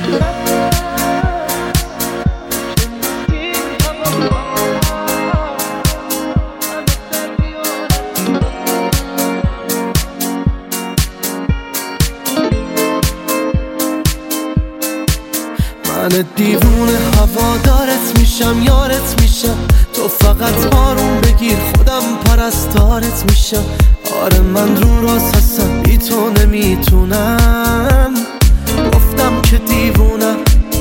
من دیوونه هوادارت میشم، یارت میشم، تو فقط آروم بگیر خودم پرستارت میشم. آره من رو راست هستم، بی تو نمیتونم، گفتم که دیوونم.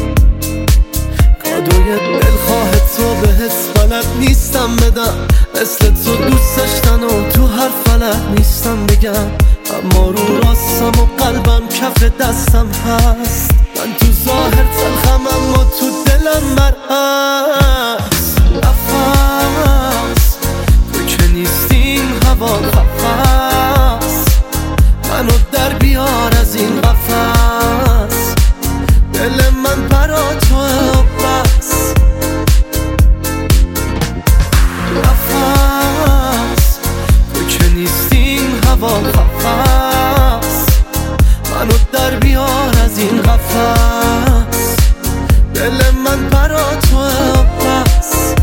کادوی دلخواه تو بهت بلد نیستم بدم، مثل تو دوست داشتن و تو هر فلک نیستم بگم. اما رو راستم و قلبم کف دستم هست، من تو ظاهر تلخم اما تو دلم مرهست. نفس تو که نیستی این هوا قفس، منو در بیار از این قفس. دل من برا توه بس. نفس تو که نیستی این هوا قفس، منو در بیار از این قفس. دل من برا توه بس.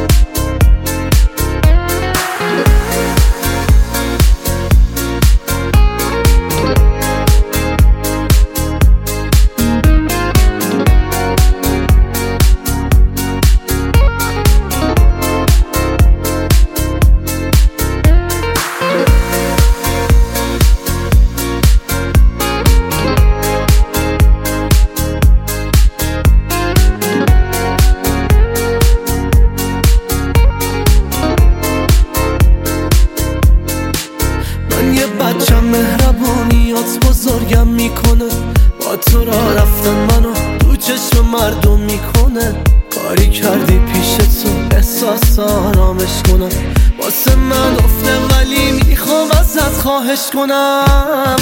بچم مهربونیات بزرگم میکنه، با تو را رفتن منو تو چشم مردم میکنه. کاری کردی پیش تو احساس آرامش کنم، واسه من افته ولی میخوام ازت خواهش کنم.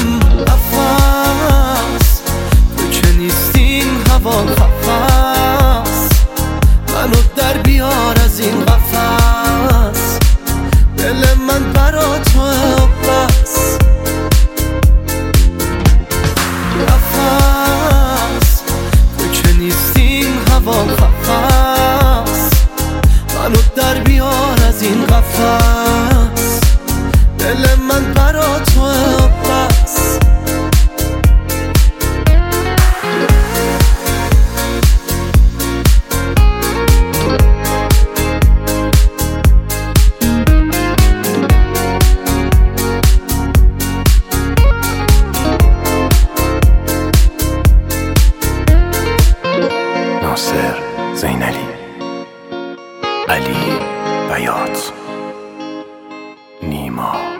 نفس تو که نیستی این هوا قفس، منو در بیار از این قفس. دل من برا توه بس. نفس تو که نیستی این هوا قفس، منو در بیار از این قفس. دل من برا توه بس. ناصر زینالی، علی بیات، نیما.